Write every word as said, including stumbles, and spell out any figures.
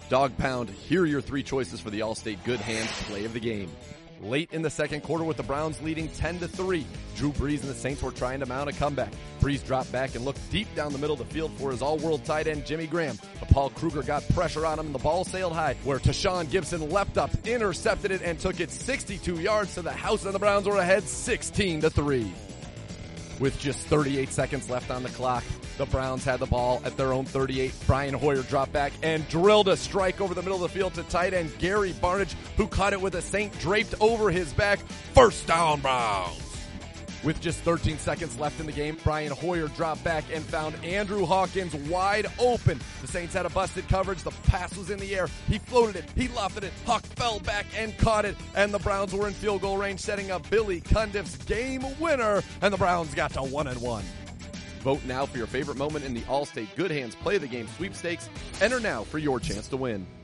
Dog Pound, here are your three choices for the Allstate Good Hands play of the game. Late in the second quarter with the Browns leading ten to three, Drew Brees and the Saints were trying to mount a comeback. Brees dropped back and looked deep down the middle of the field for his all-world tight end Jimmy Graham. But Paul Kruger got pressure on him and the ball sailed high, where Tashawn Gibson leapt up, intercepted it, and took it sixty-two yards to the house, and the Browns were ahead sixteen to three. With just thirty-eight seconds left on the clock, the Browns had the ball at their own thirty-eight. Brian Hoyer dropped back and drilled a strike over the middle of the field to tight end Gary Barnidge, who caught it with a Saint draped over his back. First down, Browns. With just thirteen seconds left in the game, Brian Hoyer dropped back and found Andrew Hawkins wide open. The Saints had a busted coverage. The pass was in the air. He floated it. He lofted it. Hawk fell back and caught it. And the Browns were in field goal range, setting up Billy Cundiff's game winner. And the Browns got to one and one. Vote now for your favorite moment in the Allstate Good Hands Play of the Game sweepstakes. Enter now for your chance to win.